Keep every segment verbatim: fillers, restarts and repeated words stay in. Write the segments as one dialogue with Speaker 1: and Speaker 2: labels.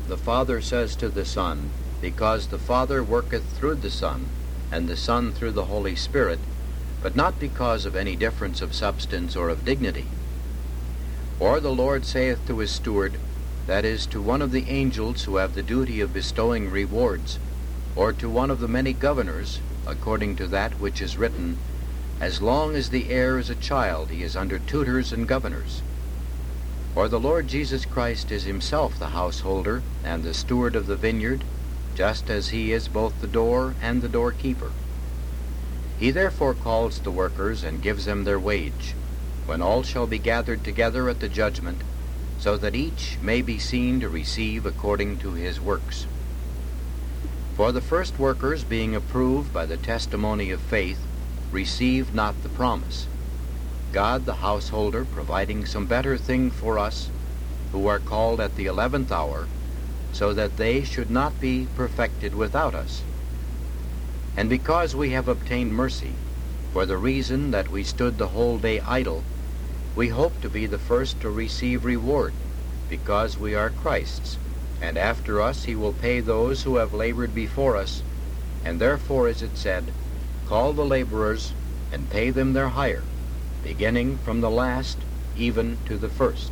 Speaker 1: the Father says to the Son, because the Father worketh through the Son, and the Son through the Holy Spirit, but not because of any difference of substance or of dignity. Or the Lord saith to his steward, that is, to one of the angels who have the duty of bestowing rewards, or to one of the many governors, according to that which is written, as long as the heir is a child, he is under tutors and governors. Or the Lord Jesus Christ is himself the householder and the steward of the vineyard, just as he is both the door and the doorkeeper. He therefore calls the workers and gives them their wage, when all shall be gathered together at the judgment, so that each may be seen to receive according to his works. For the first workers, being approved by the testimony of faith, received not the promise, God the householder providing some better thing for us, who are called at the eleventh hour, so that they should not be perfected without us. And because we have obtained mercy, for the reason that we stood the whole day idle, we hope to be the first to receive reward, because we are Christ's, and after us he will pay those who have labored before us, and therefore is it said, call the laborers, and pay them their hire, beginning from the last even to the first.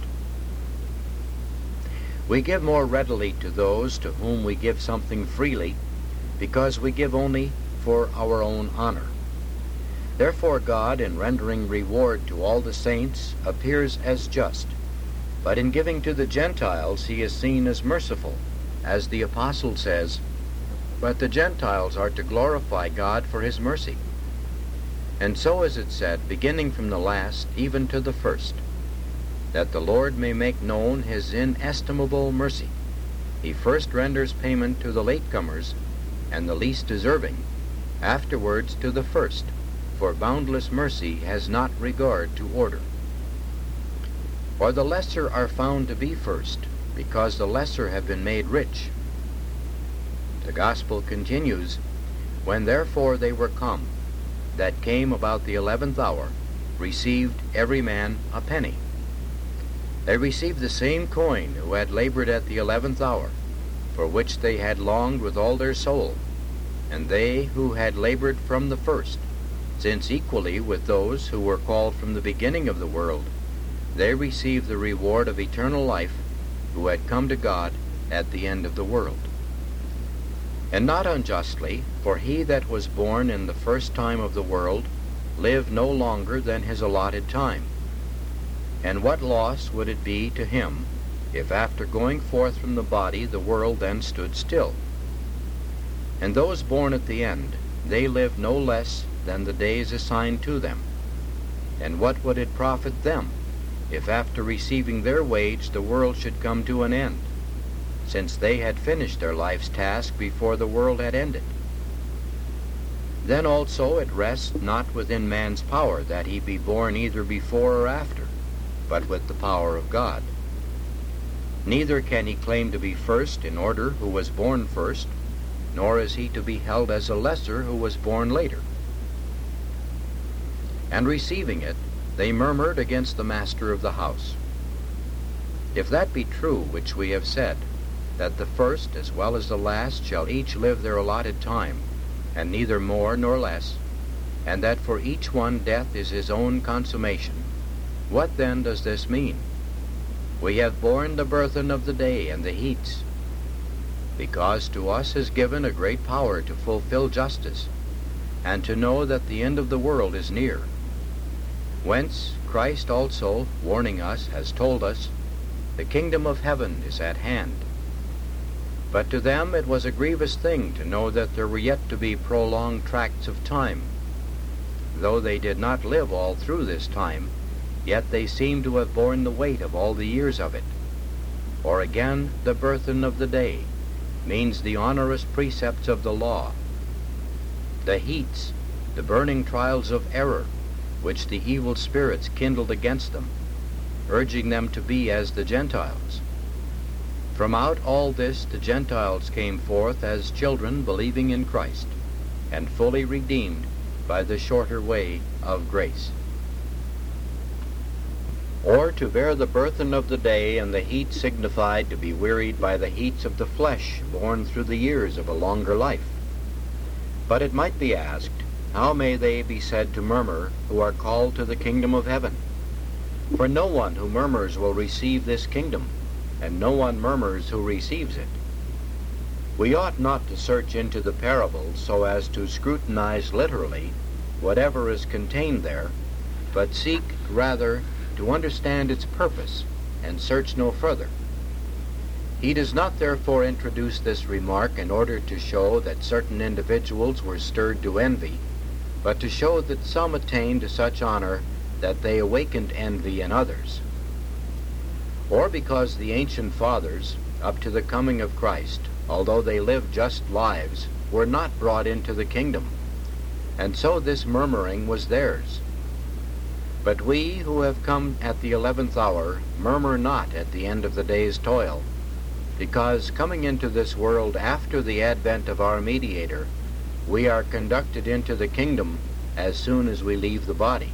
Speaker 1: We give more readily to those to whom we give something freely, because we give only for our own honor. Therefore God, in rendering reward to all the saints, appears as just, but in giving to the Gentiles he is seen as merciful, as the Apostle says, but the Gentiles are to glorify God for his mercy. And so is it said, beginning from the last even to the first, that the Lord may make known his inestimable mercy. He first renders payment to the latecomers, and the least deserving, afterwards to the first, for boundless mercy has not regard to order. Or the lesser are found to be first, because the lesser have been made rich. The gospel continues, when therefore they were come, that came about the eleventh hour, received every man a penny. They received the same coin who had labored at the eleventh hour, for which they had longed with all their soul, and they who had labored from the first, since equally with those who were called from the beginning of the world, they received the reward of eternal life, who had come to God at the end of the world. And not unjustly, for he that was born in the first time of the world lived no longer than his allotted time. And what loss would it be to him, if after going forth from the body the world then stood still? And those born at the end, they lived no less than the days assigned to them. And what would it profit them, if after receiving their wage the world should come to an end, since they had finished their life's task before the world had ended? Then also it rests not within man's power that he be born either before or after, but with the power of God. Neither can he claim to be first in order who was born first, nor is he to be held as a lesser who was born later. And receiving it, they murmured against the master of the house. If that be true which we have said, that the first as well as the last shall each live their allotted time, and neither more nor less, and that for each one death is his own consummation, what then does this mean? We have borne the burthen of the day and the heats, because to us is given a great power to fulfill justice, and to know that the end of the world is near. Whence Christ also, warning us, has told us, the kingdom of heaven is at hand. But to them it was a grievous thing to know that there were yet to be prolonged tracts of time. Though they did not live all through this time, yet they seem to have borne the weight of all the years of it. Or again, the burthen of the day means the onerous precepts of the law. The heats, the burning trials of error, which the evil spirits kindled against them, urging them to be as the Gentiles. From out all this the Gentiles came forth as children believing in Christ, and fully redeemed by the shorter way of grace. or to bear the burthen of the day, and the heat signified to be wearied by the heats of the flesh borne through the years of a longer life. But it might be asked, how may they be said to murmur who are called to the kingdom of heaven? For no one who murmurs will receive this kingdom, and no one murmurs who receives it. We ought not to search into the parable so as to scrutinize literally whatever is contained there, but seek rather to understand its purpose and search no further. He does not therefore introduce this remark in order to show that certain individuals were stirred to envy, but to show that some attained to such honor that they awakened envy in others. Or because the ancient fathers, up to the coming of Christ, although they lived just lives, were not brought into the kingdom, and so this murmuring was theirs. But we who have come at the eleventh hour murmur not at the end of the day's toil, because coming into this world after the advent of our mediator, we are conducted into the kingdom as soon as we leave the body.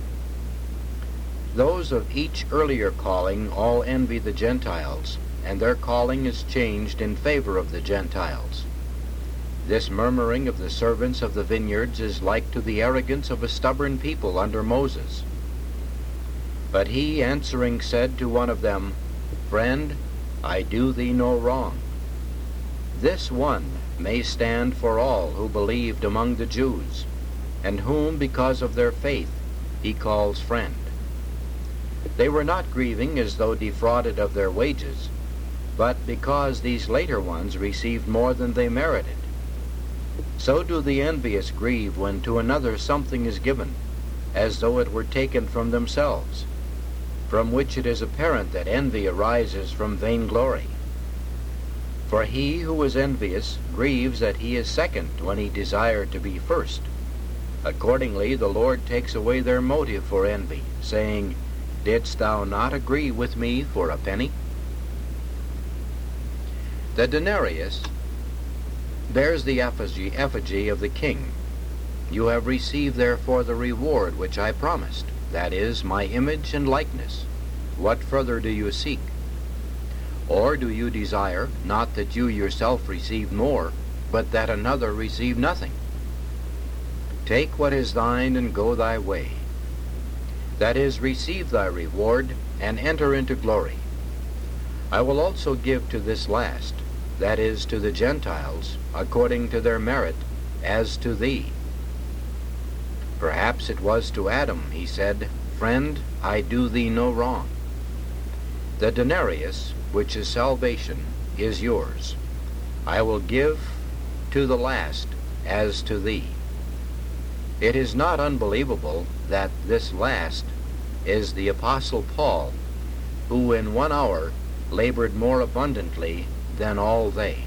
Speaker 1: Those of each earlier calling all envy the Gentiles, and their calling is changed in favor of the Gentiles. This murmuring of the servants of the vineyards is like to the arrogance of a stubborn people under Moses. But he answering said to one of them, Friend, I do thee no wrong. This one may stand for all who believed among the Jews, and whom because of their faith he calls friend. They were not grieving as though defrauded of their wages, but because these later ones received more than they merited. So do the envious grieve when to another something is given, as though it were taken from themselves, from which it is apparent that envy arises from vainglory. For he who is envious grieves that he is second when he desired to be first. Accordingly, the Lord takes away their motive for envy, saying, Didst thou not agree with me for a penny? The denarius bears the effigy, effigy of the king. You have received therefore the reward which I promised, that is, my image and likeness. What further do you seek? Or do you desire, not that you yourself receive more, but that another receive nothing? Take what is thine and go thy way. That is, receive thy reward, and enter into glory. I will also give to this last, that is, to the Gentiles, according to their merit, as to thee. Perhaps it was to Adam he said, Friend, I do thee no wrong. The denarius, which is salvation, is yours. I will give to the last as to thee. It is not unbelievable that this last is the Apostle Paul, who in one hour labored more abundantly than all they.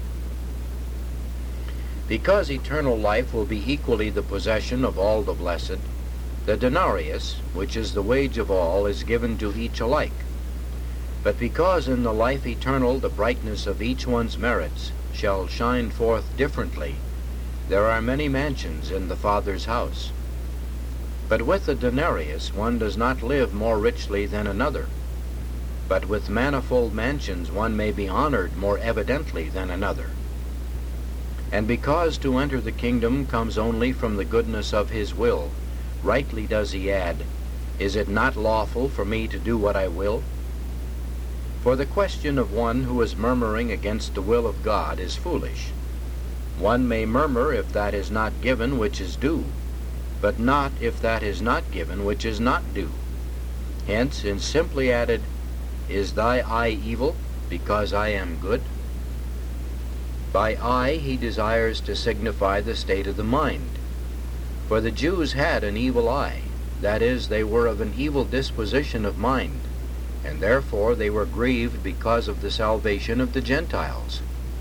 Speaker 1: Because eternal life will be equally the possession of all the blessed, the denarius, which is the wage of all, is given to each alike. But because in the life eternal the brightness of each one's merits shall shine forth differently, there are many mansions in the Father's house. But with the denarius one does not live more richly than another. But with manifold mansions one may be honored more evidently than another. And because to enter the kingdom comes only from the goodness of his will, rightly does he add, Is it not lawful for me to do what I will? For the question of one who is murmuring against the will of God is foolish. One may murmur if that is not given which is due, but not if that is not given which is not due. Hence, in simply added, Is thy eye evil, because I am good? By eye he desires to signify the state of the mind. For the Jews had an evil eye, that is, they were of an evil disposition of mind, and therefore they were grieved because of the salvation of the Gentiles.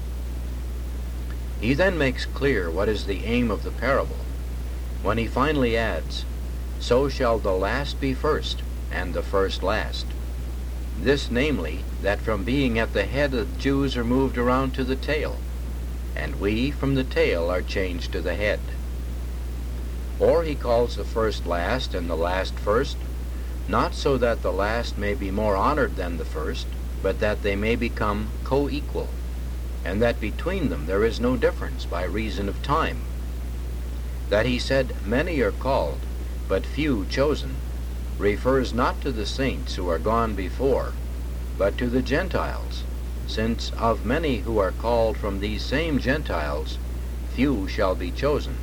Speaker 1: He then makes clear what is the aim of the parable, when he finally adds, So shall the last be first, and the first last. This namely, that from being at the head the Jews are moved around to the tail, and we from the tail are changed to the head. Or he calls the first last and the last first, not so that the last may be more honored than the first, but that they may become co-equal, and that between them there is no difference by reason of time. That he said, many are called, but few chosen, refers not to the saints who are gone before, but to the Gentiles, since of many who are called from these same Gentiles, few shall be chosen.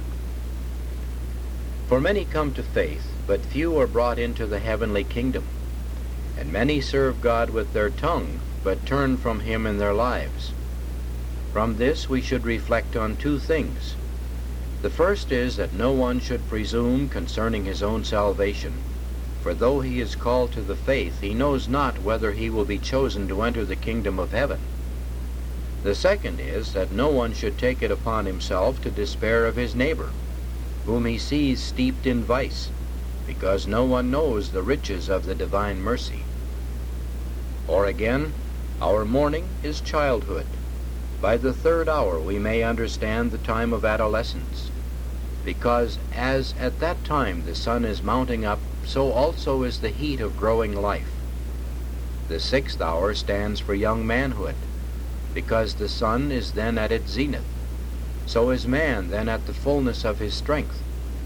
Speaker 1: For many come to faith, but few are brought into the heavenly kingdom. And many serve God with their tongue, but turn from him in their lives. From this we should reflect on two things. The first is that no one should presume concerning his own salvation, for though he is called to the faith, he knows not whether he will be chosen to enter the kingdom of heaven. The second is that no one should take it upon himself to despair of his neighbor, whom he sees steeped in vice, because no one knows the riches of the divine mercy. Or again, our morning is childhood. By the third hour we may understand the time of adolescence, because as at that time the sun is mounting up, so also is the heat of growing life. The sixth hour stands for young manhood, because the sun is then at its zenith. So is man then at the fullness of his strength.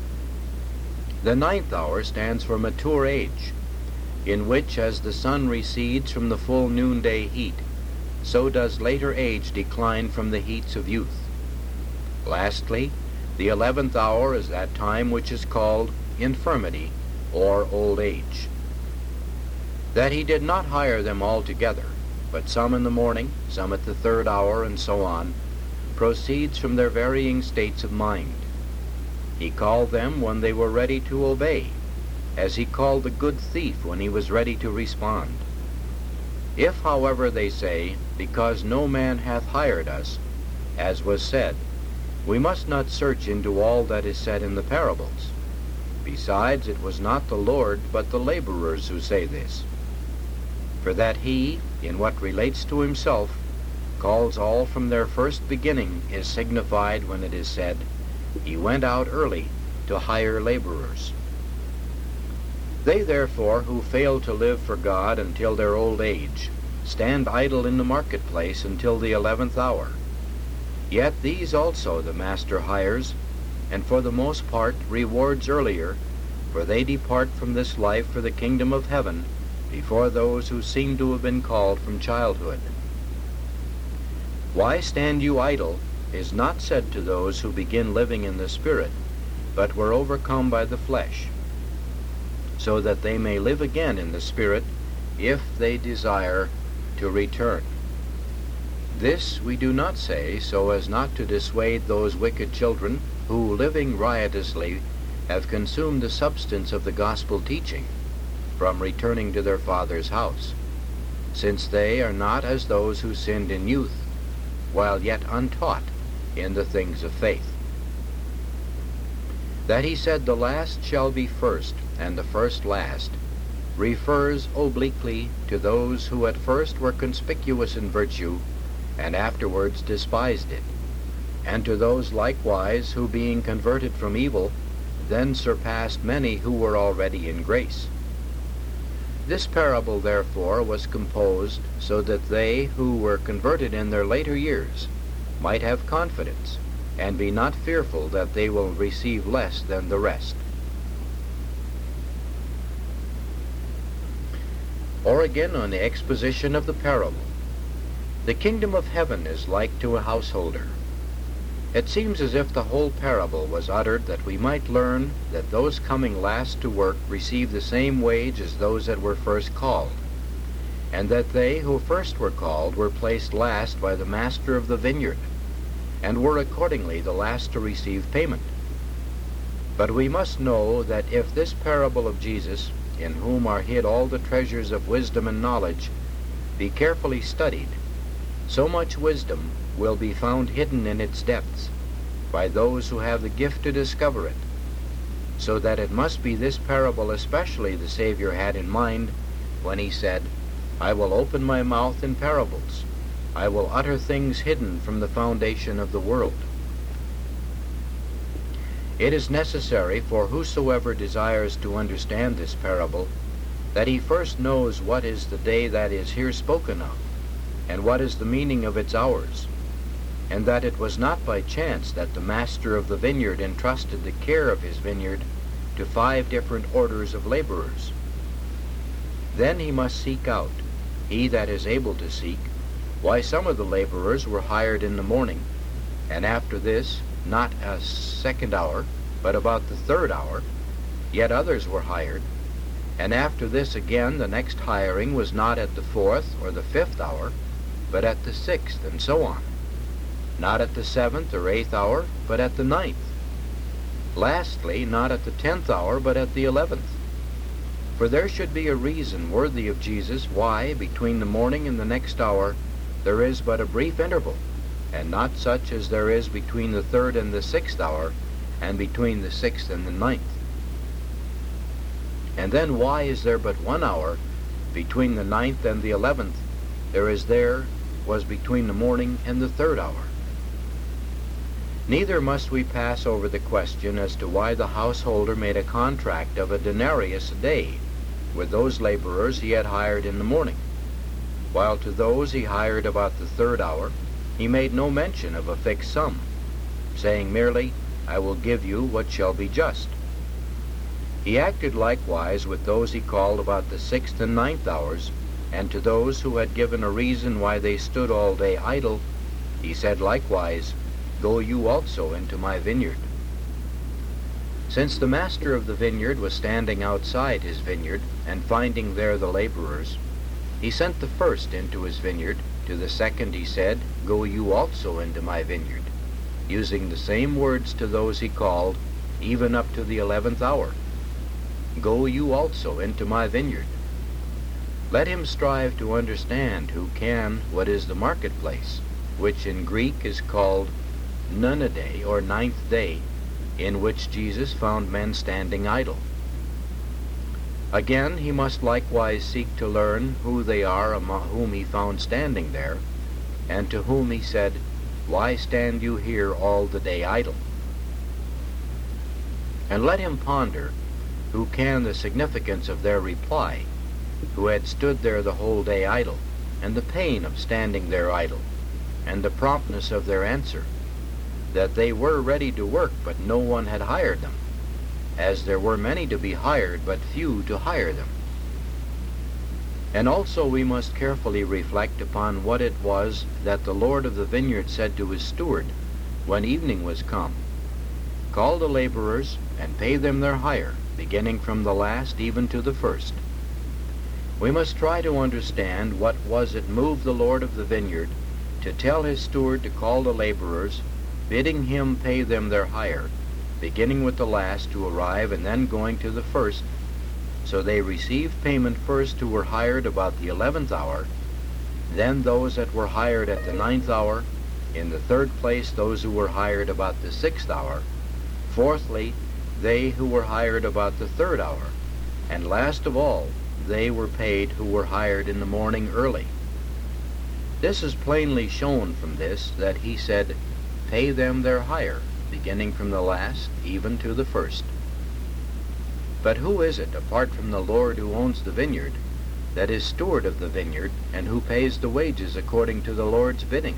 Speaker 1: The ninth hour stands for mature age, in which as the sun recedes from the full noonday heat, so does later age decline from the heats of youth. Lastly, the eleventh hour is that time which is called infirmity, or old age. That he did not hire them all together, but some in the morning, some at the third hour, and so on, proceeds from their varying states of mind. He called them when they were ready to obey, as he called the good thief when he was ready to respond. If, however, they say, because no man hath hired us, as was said, we must not search into all that is said in the parables. Besides, it was not the Lord, but the laborers who say this. For that he, in what relates to himself, calls all from their first beginning, is signified when it is said, he went out early to hire laborers. They therefore who fail to live for God until their old age stand idle in the marketplace until the eleventh hour. Yet these also the master hires, and for the most part rewards earlier, for they depart from this life for the kingdom of heaven before those who seem to have been called from childhood. Why stand you idle is not said to those who begin living in the Spirit, but were overcome by the flesh, so that they may live again in the Spirit, if they desire to return. This we do not say so as not to dissuade those wicked children who, living riotously, have consumed the substance of the gospel teaching, from returning to their father's house, since they are not as those who sinned in youth, while yet untaught in the things of faith. That he said the last shall be first, and the first last, refers obliquely to those who at first were conspicuous in virtue, and afterwards despised it, and to those likewise who, being converted from evil, then surpassed many who were already in grace. This parable, therefore, was composed so that they who were converted in their later years might have confidence, and be not fearful that they will receive less than the rest. Or again on the exposition of the parable. The kingdom of heaven is like to a householder. It seems as if the whole parable was uttered that we might learn that those coming last to work receive the same wage as those that were first called, and that they who first were called were placed last by the master of the vineyard, and were accordingly the last to receive payment. But we must know that if this parable of Jesus, in whom are hid all the treasures of wisdom and knowledge, be carefully studied, so much wisdom will be found hidden in its depths by those who have the gift to discover it, so that it must be this parable especially the Savior had in mind when he said, I will open my mouth in parables, I will utter things hidden from the foundation of the world. It is necessary for whosoever desires to understand this parable that he first knows what is the day that is here spoken of, and what is the meaning of its hours, and that it was not by chance that the master of the vineyard entrusted the care of his vineyard to five different orders of laborers. Then he must seek out, he that is able to seek, why some of the laborers were hired in the morning, and after this not a second hour, but about the third hour, yet others were hired, and after this again the next hiring was not at the fourth or the fifth hour, but at the sixth, and so on. Not at the seventh or eighth hour, but at the ninth. Lastly, not at the tenth hour, but at the eleventh. For there should be a reason worthy of Jesus why, between the morning and the next hour, there is but a brief interval, and not such as there is between the third and the sixth hour, and between the sixth and the ninth. And then why is there but one hour between the ninth and the eleventh, there is there was between the morning and the third hour? Neither must we pass over the question as to why the householder made a contract of a denarius a day with those laborers he had hired in the morning, while to those he hired about the third hour he made no mention of a fixed sum, saying merely, I will give you what shall be just. He acted likewise with those he called about the sixth and ninth hours, and to those who had given a reason why they stood all day idle, he said likewise, Go you also into my vineyard. Since the master of the vineyard was standing outside his vineyard, and finding there the laborers, he sent the first into his vineyard. To the second he said, Go you also into my vineyard, using the same words to those he called, even up to the eleventh hour. Go you also into my vineyard. Let him strive to understand who can what is the marketplace, which in Greek is called Nonaday, or ninth day, in which Jesus found men standing idle. Again, he must likewise seek to learn who they are among whom he found standing there, and to whom he said, Why stand you here all the day idle? And let him ponder who can the significance of their reply, who had stood there the whole day idle, and the pain of standing there idle, and the promptness of their answer, that they were ready to work, but no one had hired them, as there were many to be hired, but few to hire them. And also we must carefully reflect upon what it was that the Lord of the vineyard said to his steward, when evening was come, Call the laborers, and pay them their hire, beginning from the last even to the first. We must try to understand what was it moved the Lord of the vineyard to tell his steward to call the laborers, bidding him pay them their hire, beginning with the last to arrive and then going to the first, so they received payment first who were hired about the eleventh hour, then those that were hired at the ninth hour, in the third place those who were hired about the sixth hour, fourthly they who were hired about the third hour, and last of all they were paid who were hired in the morning early. This is plainly shown from this that he said, Pay them their hire, beginning from the last even to the first. But who is it, apart from the Lord who owns the vineyard, that is steward of the vineyard, and who pays the wages according to the Lord's bidding?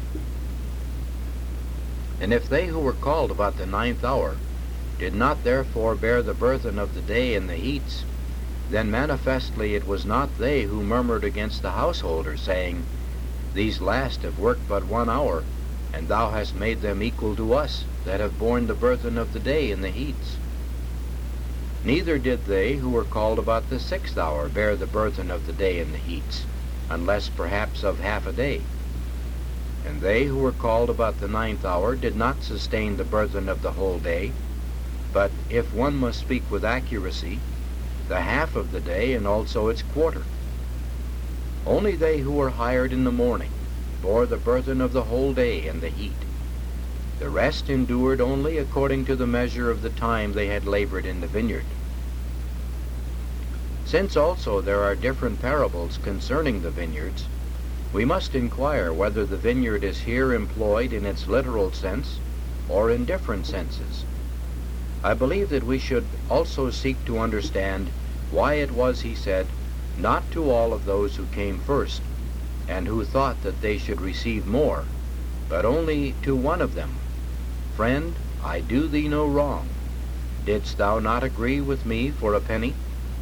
Speaker 1: And if they who were called about the ninth hour did not therefore bear the burthen of the day and the heats, then manifestly it was not they who murmured against the householder, saying, These last have worked but one hour, and thou hast made them equal to us, that have borne the burthen of the day and the heats. Neither did they who were called about the sixth hour bear the burthen of the day and the heats, unless perhaps of half a day. And they who were called about the ninth hour did not sustain the burthen of the whole day, but, if one must speak with accuracy, the half of the day and also its quarter. Only they who were hired in the morning bore the burthen of the whole day and the heat. The rest endured only according to the measure of the time they had labored in the vineyard. Since also there are different parables concerning the vineyards, we must inquire whether the vineyard is here employed in its literal sense or in different senses. I believe that we should also seek to understand why it was he said, not to all of those who came first, and who thought that they should receive more, but only to one of them, Friend, I do thee no wrong. Didst thou not agree with me for a penny?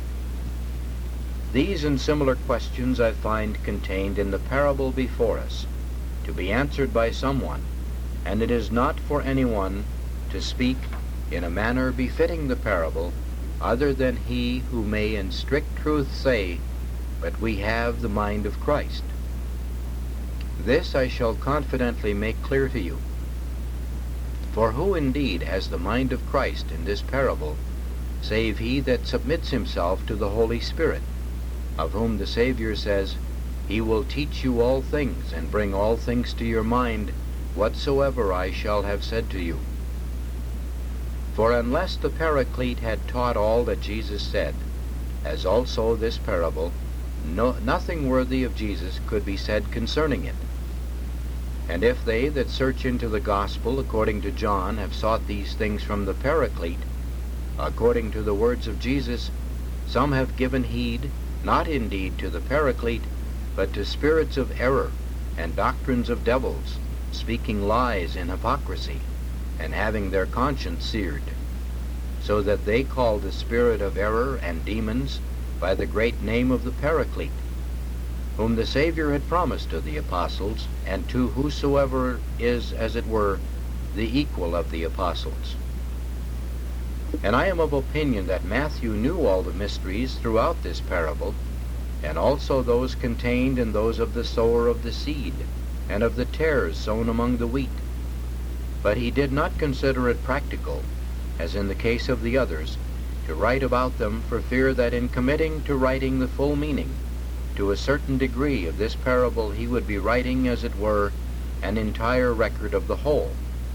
Speaker 1: These and similar questions I find contained in the parable before us, to be answered by someone, and it is not for anyone to speak in a manner befitting the parable, other than he who may in strict truth say, But we have the mind of Christ. This I shall confidently make clear to you. For who indeed has the mind of Christ in this parable, save he that submits himself to the Holy Spirit, of whom the Savior says, He will teach you all things, and bring all things to your mind, whatsoever I shall have said to you. For unless the Paraclete had taught all that Jesus said, as also this parable, no, nothing worthy of Jesus could be said concerning it. And if they that search into the gospel according to John have sought these things from the Paraclete, according to the words of Jesus, some have given heed, not indeed to the Paraclete, but to spirits of error and doctrines of devils, speaking lies in hypocrisy, and having their conscience seared, so that they call the spirit of error and demons by the great name of the Paraclete, whom the Savior had promised to the apostles, and to whosoever is, as it were, the equal of the apostles. And I am of opinion that Matthew knew all the mysteries throughout this parable, and also those contained in those of the sower of the seed, and of the tares sown among the wheat. But he did not consider it practical, as in the case of the others, to write about them, for fear that in committing to writing the full meaning, to a certain degree of this parable he would be writing, as it were, an entire record of the whole.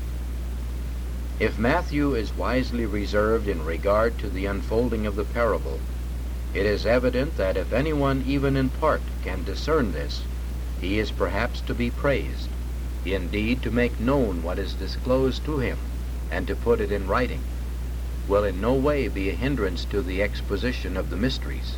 Speaker 1: If Matthew is wisely reserved in regard to the unfolding of the parable, it is evident that if anyone even in part can discern this, he is perhaps to be praised, indeed to make known what is disclosed to him, and to put it in writing, will in no way be a hindrance to the exposition of the mysteries.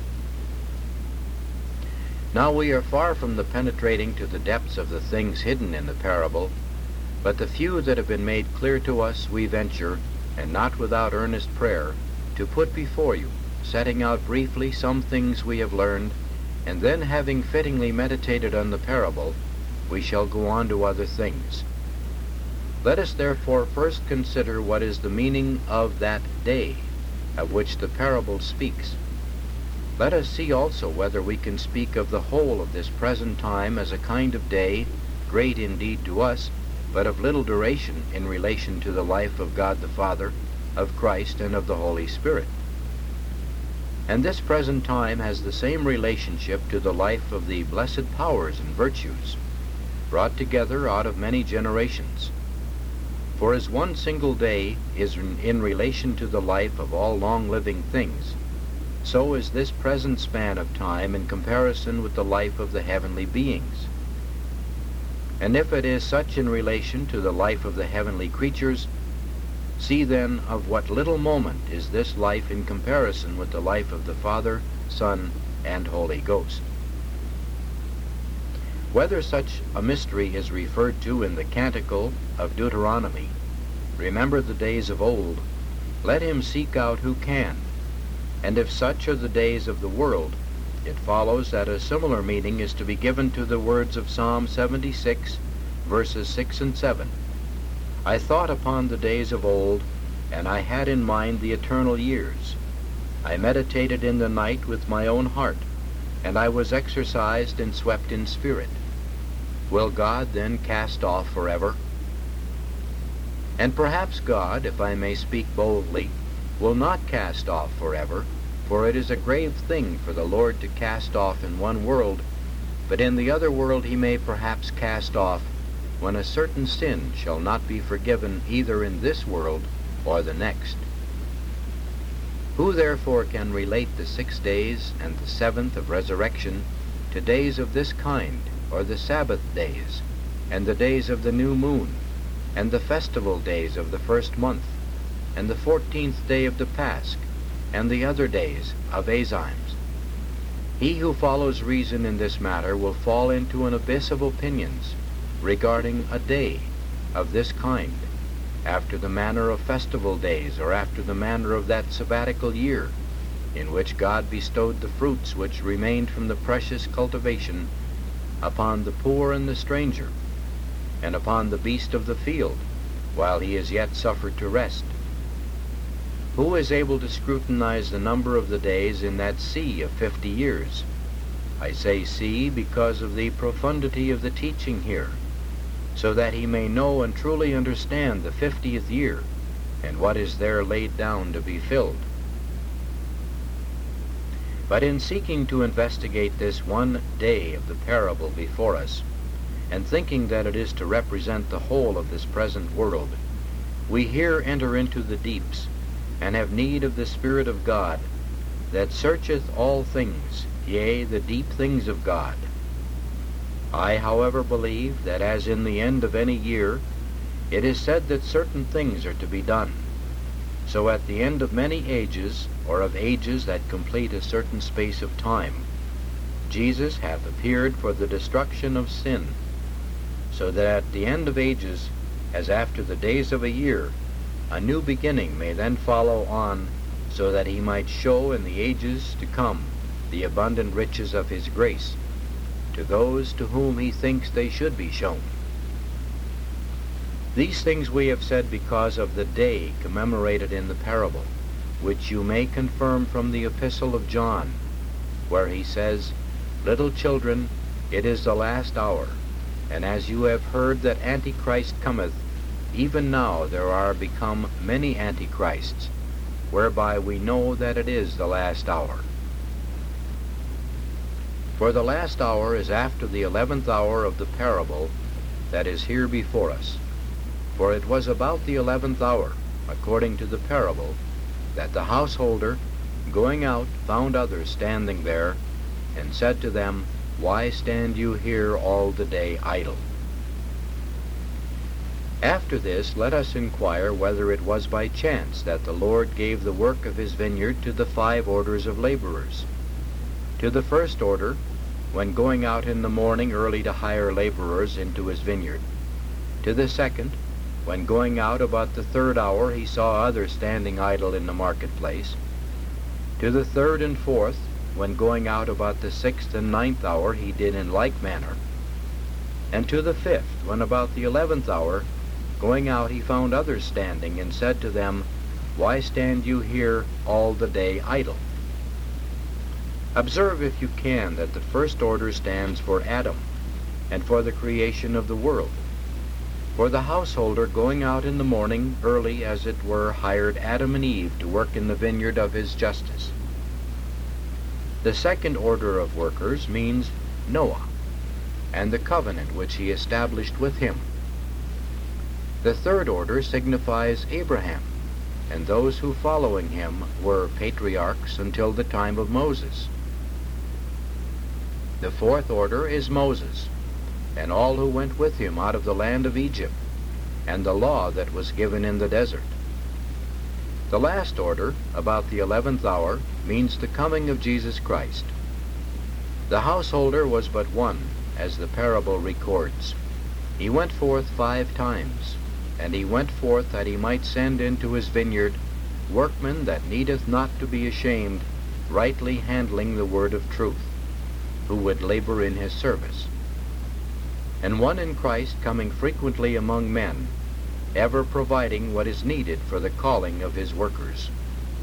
Speaker 1: Now we are far from the penetrating to the depths of the things hidden in the parable, but the few that have been made clear to us we venture, and not without earnest prayer, to put before you, setting out briefly some things we have learned, and then having fittingly meditated on the parable, we shall go on to other things. Let us therefore first consider what is the meaning of that day, of which the parable speaks. Let us see also whether we can speak of the whole of this present time as a kind of day, great indeed to us, but of little duration in relation to the life of God the Father, of Christ, and of the Holy Spirit. And this present time has the same relationship to the life of the blessed powers and virtues, brought together out of many generations. For as one single day is in relation to the life of all long-living things, so is this present span of time in comparison with the life of the heavenly beings. And if it is such in relation to the life of the heavenly creatures, see then of what little moment is this life in comparison with the life of the Father, Son, and Holy Ghost. Whether such a mystery is referred to in the Canticle of Deuteronomy, Remember the days of old, let him seek out who can. And if such are the days of the world, it follows that a similar meaning is to be given to the words of Psalm seventy-six, verses six and seven. I thought upon the days of old, and I had in mind the eternal years. I meditated in the night with my own heart, and I was exercised and swept in spirit. Will God then cast off forever? And perhaps God, if I may speak boldly, will not cast off forever, for it is a grave thing for the Lord to cast off in one world, but in the other world he may perhaps cast off, when a certain sin shall not be forgiven either in this world or the next. Who therefore can relate the six days and the seventh of resurrection to days of this kind, or the Sabbath days, and the days of the new moon, and the festival days of the first month, and the fourteenth day of the Pasch, and the other days of Azymes? He who follows reason in this matter will fall into an abyss of opinions regarding a day of this kind, after the manner of festival days, or after the manner of that sabbatical year, in which God bestowed the fruits which remained from the precious cultivation upon the poor and the stranger, and upon the beast of the field, while he is yet suffered to rest. Who is able to scrutinize the number of the days in that sea of fifty years? I say sea because of the profundity of the teaching here, so that he may know and truly understand the fiftieth year, and what is there laid down to be filled. But in seeking to investigate this one day of the parable before us, and thinking that it is to represent the whole of this present world, we here enter into the deeps, and have need of the Spirit of God, that searcheth all things, yea, the deep things of God. I, however, believe that as in the end of any year it is said that certain things are to be done, so at the end of many ages, or of ages that complete a certain space of time, Jesus hath appeared for the destruction of sin, so that at the end of ages, as after the days of a year, a new beginning may then follow on, so that he might show in the ages to come the abundant riches of his grace to those to whom he thinks they should be shown. These things we have said because of the day commemorated in the parable, which you may confirm from the epistle of John, where he says, Little children, it is the last hour, and as you have heard that Antichrist cometh, even now there are become many antichrists, whereby we know that it is the last hour. For the last hour is after the eleventh hour of the parable that is here before us. For it was about the eleventh hour, according to the parable, that the householder, going out, found others standing there, and said to them, Why stand you here all the day idle? After this, let us inquire whether it was by chance that the Lord gave the work of his vineyard to the five orders of laborers. To the first order, when going out in the morning early to hire laborers into his vineyard. To the second, when going out about the third hour he saw others standing idle in the marketplace. To the third and fourth, when going out about the sixth and ninth hour he did in like manner. And to the fifth, when about the eleventh hour, going out he found others standing, and said to them, Why stand you here all the day idle? Observe, if you can, that the first order stands for Adam, and for the creation of the world. For the householder going out in the morning early, as it were, hired Adam and Eve to work in the vineyard of his justice. The second order of workers means Noah, and the covenant which he established with him. The third order signifies Abraham, and those who following him were patriarchs until the time of Moses. The fourth order is Moses, and all who went with him out of the land of Egypt, and the law that was given in the desert. The last order, about the eleventh hour, means the coming of Jesus Christ. The householder was but one, as the parable records. He went forth five times, and he went forth that he might send into his vineyard workmen that needeth not to be ashamed, rightly handling the word of truth, who would labor in his service. And one in Christ coming frequently among men, ever providing what is needed for the calling of his workers.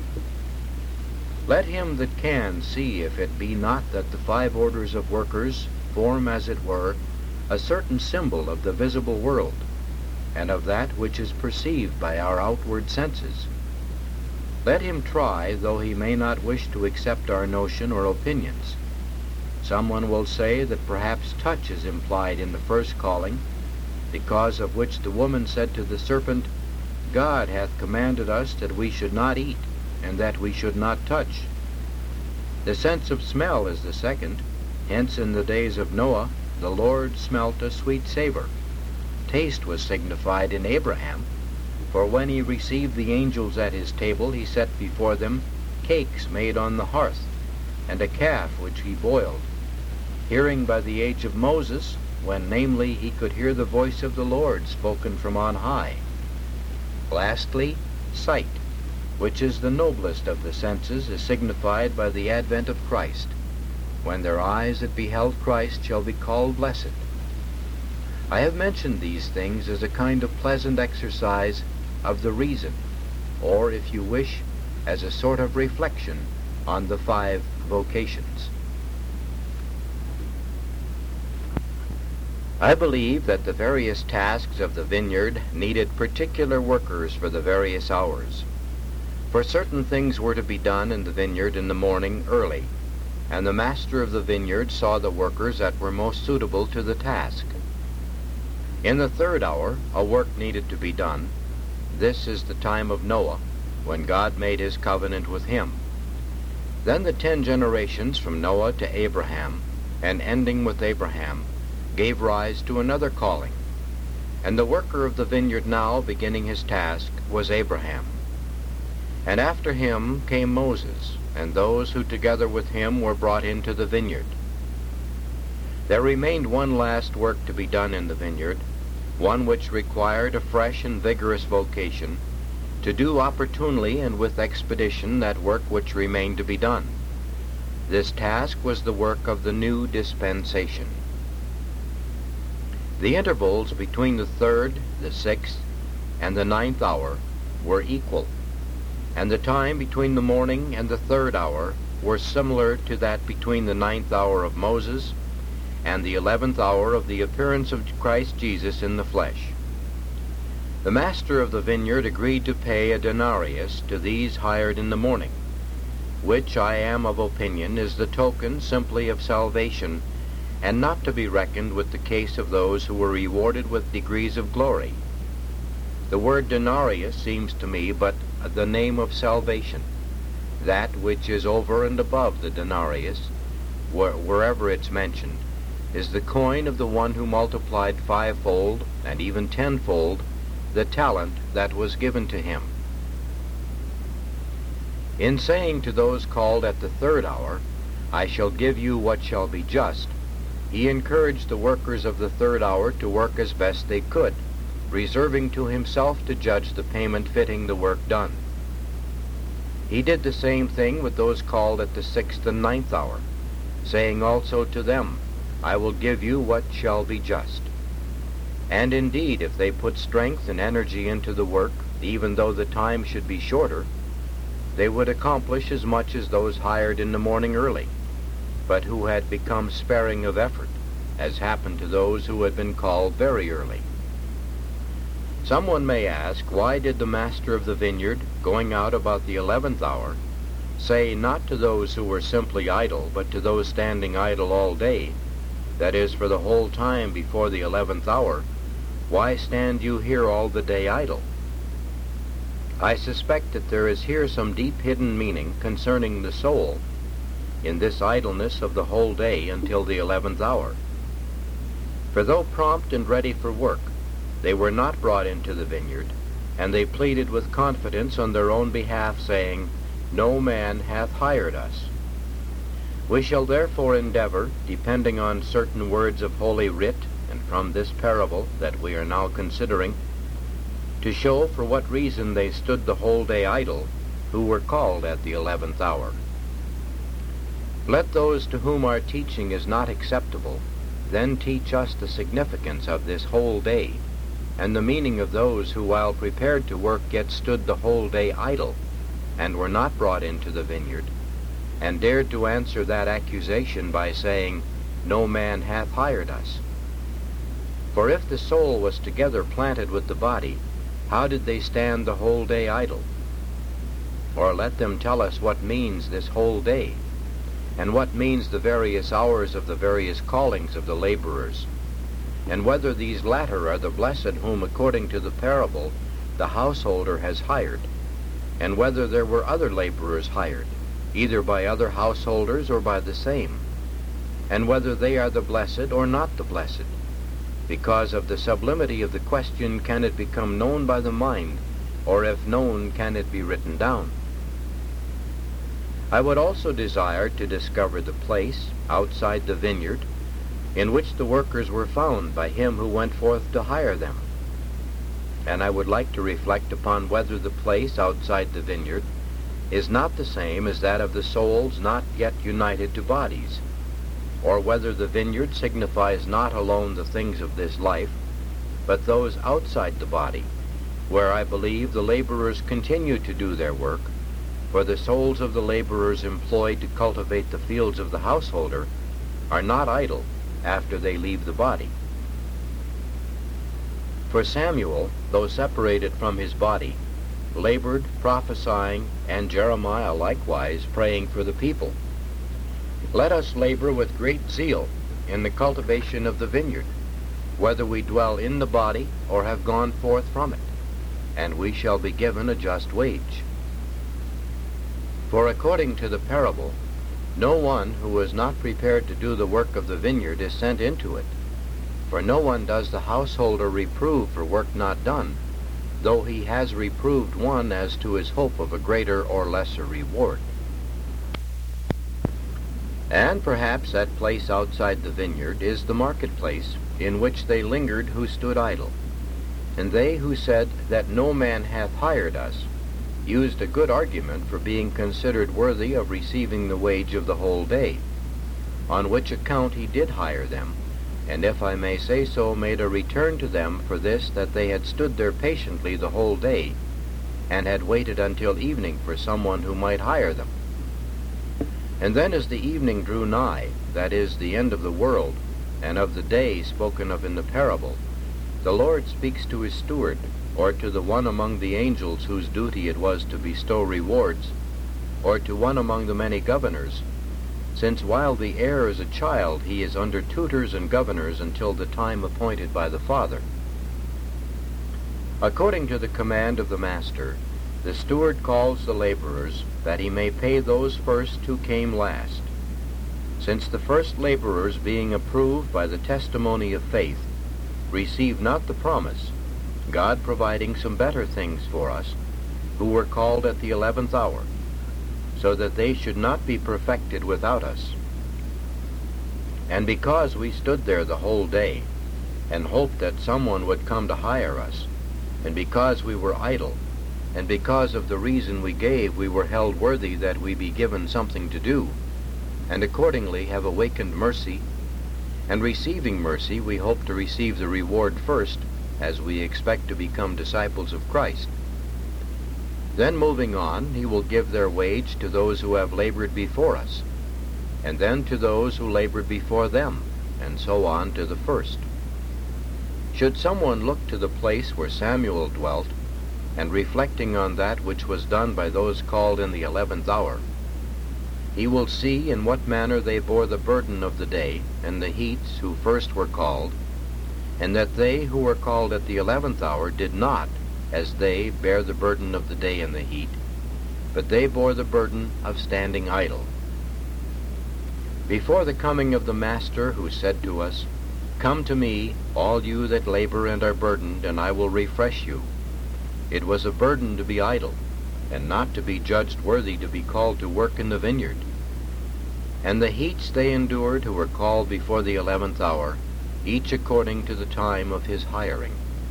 Speaker 1: Let him that can see if it be not that the five orders of workers form, as it were, a certain symbol of the visible world, and of that which is perceived by our outward senses. Let him try, though he may not wish to accept our notion or opinions. Someone will say that perhaps touch is implied in the first calling, because of which the woman said to the serpent, God hath commanded us that we should not eat, and that we should not touch. The sense of smell is the second. Hence in the days of Noah the Lord smelt a sweet savor. Taste was signified in Abraham, for when he received the angels at his table he set before them cakes made on the hearth, and a calf which he boiled, hearing by the age of Moses, when namely he could hear the voice of the Lord spoken from on high. Lastly, sight, which is the noblest of the senses, is signified by the advent of Christ, when their eyes that beheld Christ shall be called blessed. I have mentioned these things as a kind of pleasant exercise of the reason, or, if you wish, as a sort of reflection on the five vocations. I believe that the various tasks of the vineyard needed particular workers for the various hours. For certain things were to be done in the vineyard in the morning early, and the master of the vineyard saw the workers that were most suitable to the task. In the third hour, a work needed to be done. This is the time of Noah, when God made his covenant with him. Then the ten generations from Noah to Abraham, and ending with Abraham, gave rise to another calling. And the worker of the vineyard now, beginning his task, was Abraham. And after him came Moses, and those who together with him were brought into the vineyard. There remained one last work to be done in the vineyard, one which required a fresh and vigorous vocation, to do opportunely and with expedition that work which remained to be done. This task was the work of the new dispensation. The intervals between the third, the sixth, and the ninth hour were equal, and the time between the morning and the third hour were similar to that between the ninth hour of Moses and the eleventh hour of the appearance of Christ Jesus in the flesh. The master of the vineyard agreed to pay a denarius to these hired in the morning, which I am of opinion is the token simply of salvation, and not to be reckoned with the case of those who were rewarded with degrees of glory. The word denarius seems to me but the name of salvation, that which is over and above the denarius, where, wherever it's mentioned, is the coin of the one who multiplied fivefold and even tenfold the talent that was given to him. In saying to those called at the third hour, I shall give you what shall be just, he encouraged the workers of the third hour to work as best they could, reserving to himself to judge the payment fitting the work done. He did the same thing with those called at the sixth and ninth hour, saying also to them, I will give you what shall be just. And indeed, if they put strength and energy into the work, even though the time should be shorter, they would accomplish as much as those hired in the morning early, but who had become sparing of effort, as happened to those who had been called very early. Someone may ask, why did the master of the vineyard, going out about the eleventh hour, say not to those who were simply idle, but to those standing idle all day, that is, for the whole time before the eleventh hour, why stand you here all the day idle? I suspect that there is here some deep hidden meaning concerning the soul in this idleness of the whole day until the eleventh hour. For though prompt and ready for work, they were not brought into the vineyard, and they pleaded with confidence on their own behalf, saying, No man hath hired us. We shall therefore endeavor, depending on certain words of Holy Writ, and from this parable that we are now considering, to show for what reason they stood the whole day idle, who were called at the eleventh hour. Let those to whom our teaching is not acceptable then teach us the significance of this whole day, and the meaning of those who, while prepared to work, yet stood the whole day idle, and were not brought into the vineyard, and dared to answer that accusation by saying, No man hath hired us. For if the soul was together planted with the body, how did they stand the whole day idle? Or let them tell us what means this whole day, and what means the various hours of the various callings of the laborers, and whether these latter are the blessed whom, according to the parable, the householder has hired, and whether there were other laborers hired, either by other householders or by the same, and whether they are the blessed or not the blessed. Because of the sublimity of the question, can it become known by the mind, or if known, can it be written down? I would also desire to discover the place outside the vineyard in which the workers were found by him who went forth to hire them. And I would like to reflect upon whether the place outside the vineyard is not the same as that of the souls not yet united to bodies, or whether the vineyard signifies not alone the things of this life, but those outside the body, where I believe the laborers continue to do their work, for the souls of the laborers employed to cultivate the fields of the householder are not idle after they leave the body. For Samuel, though separated from his body, labored, prophesying, and Jeremiah likewise praying for the people. Let us labor with great zeal in the cultivation of the vineyard, whether we dwell in the body or have gone forth from it, and we shall be given a just wage. For according to the parable, no one who is not prepared to do the work of the vineyard is sent into it. For no one does the householder reprove for work not done, though he has reproved one as to his hope of a greater or lesser reward. And perhaps that place outside the vineyard is the marketplace, in which they lingered who stood idle. And they who said that no man hath hired us used a good argument for being considered worthy of receiving the wage of the whole day, on which account he did hire them, and if I may say so, made a return to them for this, that they had stood there patiently the whole day, and had waited until evening for someone who might hire them. And then as the evening drew nigh, that is, the end of the world, and of the day spoken of in the parable, the Lord speaks to his steward, or to the one among the angels whose duty it was to bestow rewards, or to one among the many governors, since while the heir is a child, he is under tutors and governors until the time appointed by the father. According to the command of the master, the steward calls the laborers, that he may pay those first who came last. Since the first laborers, being approved by the testimony of faith, receive not the promise, God providing some better things for us, who were called at the eleventh hour, so that they should not be perfected without us. And because we stood there the whole day, and hoped that someone would come to hire us, and because we were idle, and because of the reason we gave we were held worthy that we be given something to do, and accordingly have awakened mercy, and receiving mercy we hope to receive the reward first, as we expect to become disciples of Christ. Then moving on, he will give their wage to those who have labored before us, and then to those who labored before them, and so on to the first. Should someone look to the place where Samuel dwelt, and reflecting on that which was done by those called in the eleventh hour, he will see in what manner they bore the burden of the day, and the heats who first were called, and that they who were called at the eleventh hour did not, as they, bear the burden of the day and the heat, but they bore the burden of standing idle. Before the coming of the Master, who said to us, "Come to me, all you that labor and are burdened, and I will refresh you," it was a burden to be idle, and not to be judged worthy to be called to work in the vineyard. And the heats they endured who were called before the eleventh hour, each according to the time of his hiring.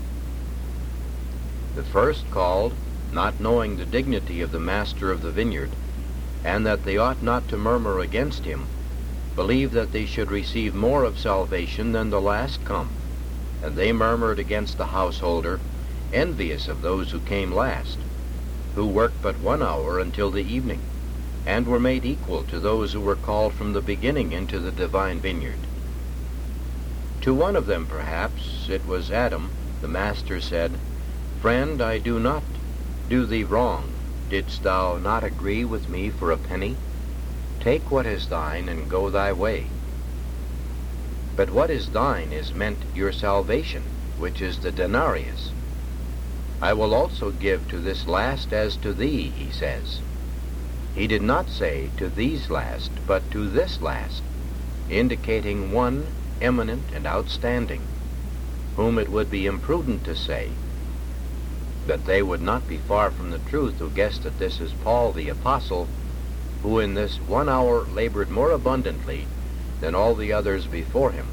Speaker 1: The first called, not knowing the dignity of the master of the vineyard, and that they ought not to murmur against him, believed that they should receive more of salvation than the last come, and they murmured against the householder, envious of those who came last, who worked but one hour until the evening, and were made equal to those who were called from the beginning into the divine vineyard. To one of them, perhaps, it was Adam, the master said, "Friend, I do not do thee wrong. Didst thou not agree with me for a penny? Take what is thine and go thy way." But what is thine is meant your salvation, which is the denarius. "I will also give to this last as to thee," he says. He did not say to these last, but to this last, indicating one eminent and outstanding, whom it would be imprudent to say, but they would not be far from the truth who guessed that this is Paul the Apostle, who in this one hour labored more abundantly than all the others before him.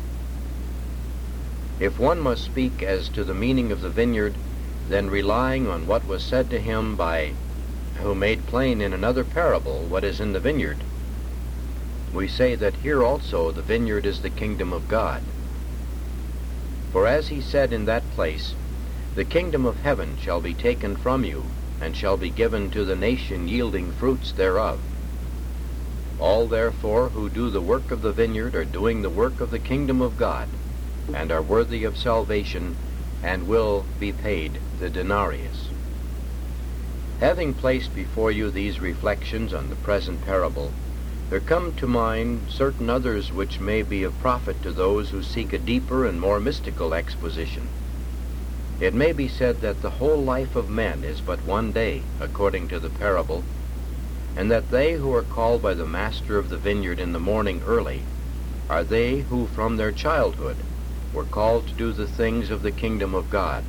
Speaker 1: If one must speak as to the meaning of the vineyard, then relying on what was said to him by who made plain in another parable what is in the vineyard, we say that here also the vineyard is the kingdom of God. For as he said in that place, the kingdom of heaven shall be taken from you, and shall be given to the nation yielding fruits thereof. All therefore who do the work of the vineyard are doing the work of the kingdom of God, and are worthy of salvation, and will be paid the denarius. Having placed before you these reflections on the present parable, there come to mind certain others which may be of profit to those who seek a deeper and more mystical exposition. It may be said that the whole life of men is but one day, according to the parable, and that they who are called by the master of the vineyard in the morning early are they who from their childhood were called to do the things of the kingdom of God.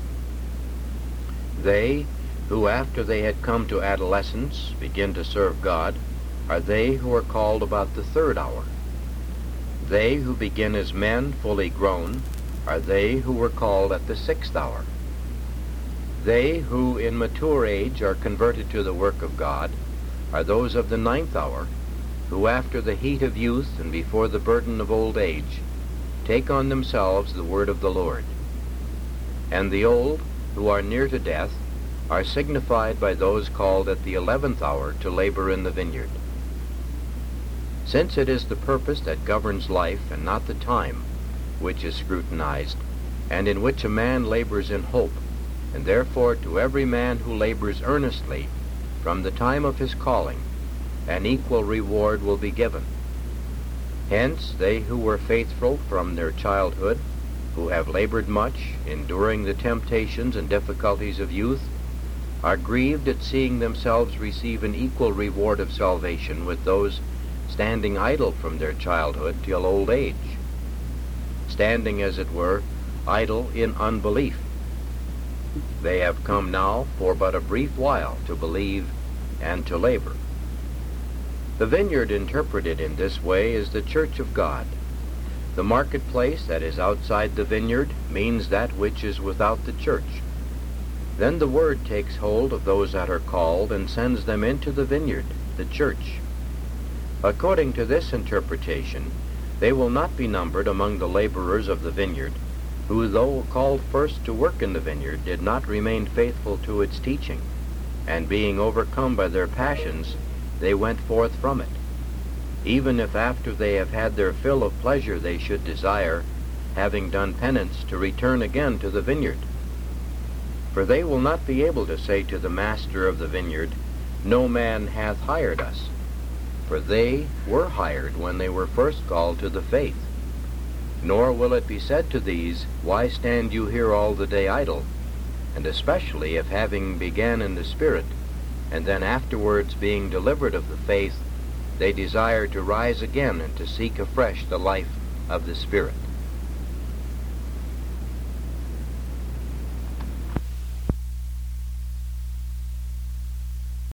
Speaker 1: They who, after they had come to adolescence, begin to serve God, are they who are called about the third hour. They who begin as men fully grown are they who were called at the sixth hour. They who in mature age are converted to the work of God are those of the ninth hour, who after the heat of youth and before the burden of old age take on themselves the word of the Lord. And the old, who are near to death, are signified by those called at the eleventh hour to labor in the vineyard. Since it is the purpose that governs life and not the time which is scrutinized, and in which a man labors in hope, and therefore to every man who labors earnestly from the time of his calling, an equal reward will be given. Hence they who were faithful from their childhood, who have labored much, enduring the temptations and difficulties of youth, are grieved at seeing themselves receive an equal reward of salvation with those standing idle from their childhood till old age, standing, as it were, idle in unbelief. They have come now for but a brief while to believe and to labor. The vineyard interpreted in this way is the church of God. The marketplace that is outside the vineyard means that which is without the church. Then the word takes hold of those that are called and sends them into the vineyard, the church. According to this interpretation, they will not be numbered among the laborers of the vineyard, who, though called first to work in the vineyard, did not remain faithful to its teaching, and being overcome by their passions, they went forth from it, even if after they have had their fill of pleasure they should desire, having done penance, to return again to the vineyard. For they will not be able to say to the master of the vineyard, No man hath hired us. For they were hired when they were first called to the faith. Nor will it be said to these, Why stand you here all the day idle? And especially if having began in the Spirit, and then afterwards being delivered of the faith, they desire to rise again and to seek afresh the life of the Spirit.